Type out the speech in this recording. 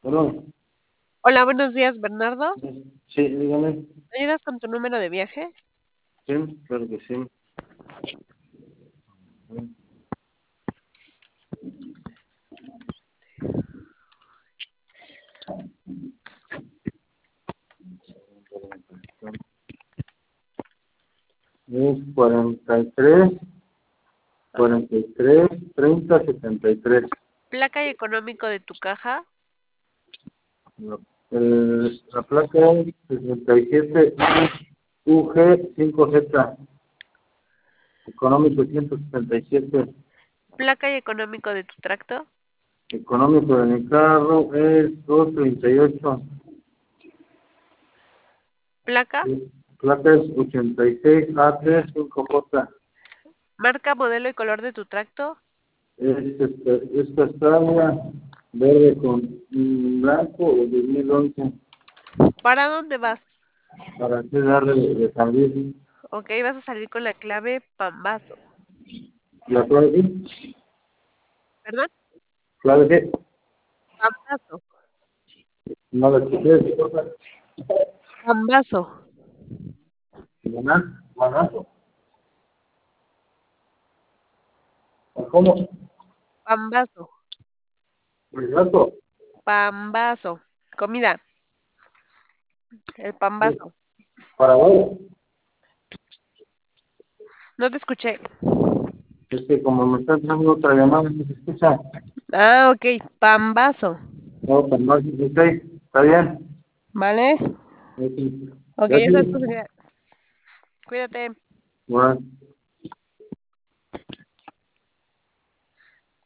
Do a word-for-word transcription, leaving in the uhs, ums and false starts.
Bueno, Hola, buenos días, Bernardo. sí, dígame. ¿Me ayudas con tu número de viaje? Sí, claro que sí. Es cuarenta y tres, Ajá. cuarenta y tres, treinta, setenta y tres. Placa y económico de tu caja. La, el- la placa es sesenta y siete U G cinco Z, económico ciento setenta y siete. Placa y económico de tu tracto. Económico de mi carro es doscientos treinta y ocho. Placa. Placa es ochenta y seis A tres cinco J. Marca, modelo y color de tu tracto. Es, este, es castaña, verde con mm, blanco o dos mil once. ¿Para dónde vas? Para qué darle de, de salir. Ok, vas a salir con la clave Pambazo. La clave sí, ¿Perdón? clave sí, Pambazo. no la quité, cosa. Pambazo. Maná, manazo. ¿Cómo? Pambazo. Regazo. Pambazo. Comida. El pambazo. Paraguay. No te escuché. Es que como me está dando otra llamada, no se escucha. Ah, ok. Pambazo. No, pues no, sí, ok, está bien. ¿Vale? Ok. Ok, ya sabes Gracias. tu seguridad. Cuídate. Bueno.